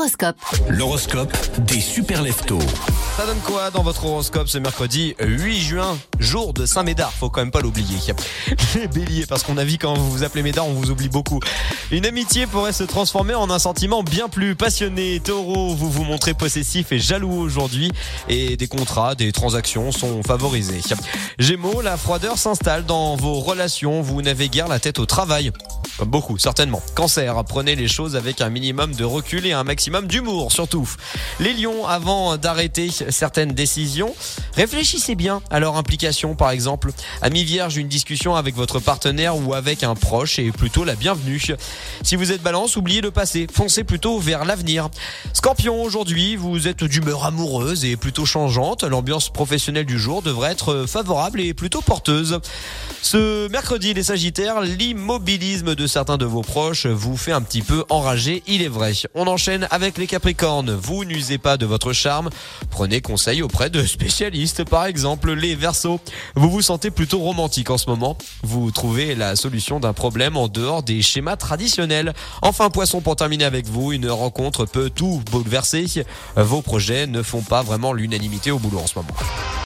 L'horoscope. L'horoscope des super leftos. Ça donne quoi dans votre horoscope ce mercredi 8 juin, jour de Saint-Médard, faut quand même pas l'oublier. Les béliers, parce qu'on a vu quand vous vous appelez Médard, on vous oublie beaucoup. Une amitié pourrait se transformer en un sentiment bien plus passionné. Taureau, vous vous montrez possessif et jaloux aujourd'hui et des contrats, des transactions sont favorisés. Gémeaux, la froideur s'installe dans vos relations, vous n'avez guère la tête au travail. Comme beaucoup, certainement. Cancer, prenez les choses avec un minimum de recul et un maximum d'humour, surtout. Les lions, avant d'arrêter certaines décisions, réfléchissez bien à leur implication, par exemple. Amis vierge, une discussion avec votre partenaire ou avec un proche est plutôt la bienvenue. Si vous êtes balance, oubliez le passé, foncez plutôt vers l'avenir. Scorpion, aujourd'hui, vous êtes d'humeur amoureuse et plutôt changeante. L'ambiance professionnelle du jour devrait être favorable et plutôt porteuse. Ce mercredi, les sagittaires, l'immobilisme de certains de vos proches vous fait un petit peu enrager, il est vrai. On enchaîne avec les capricornes. Vous n'usez pas de votre charme. Prenez conseil auprès de spécialistes, par exemple les verseaux. Vous vous sentez plutôt romantique en ce moment. Vous trouvez la solution d'un problème en dehors des schémas traditionnels. Enfin, poisson, pour terminer avec vous, une rencontre peut tout bouleverser. Vos projets ne font pas vraiment l'unanimité au boulot en ce moment.